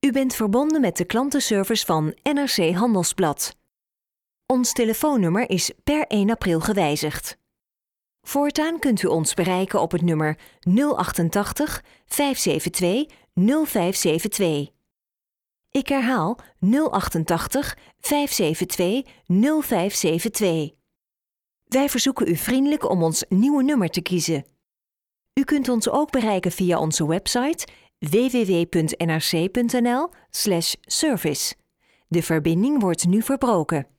U bent verbonden met de klantenservice van NRC Handelsblad. Ons telefoonnummer is per 1 april gewijzigd. Voortaan kunt u ons bereiken op het nummer 088 572 0572. Ik herhaal 088 572 0572. Wij verzoeken u vriendelijk om ons nieuwe nummer te kiezen. U kunt ons ook bereiken via onze website www.nrc.nl/service. De verbinding wordt nu verbroken.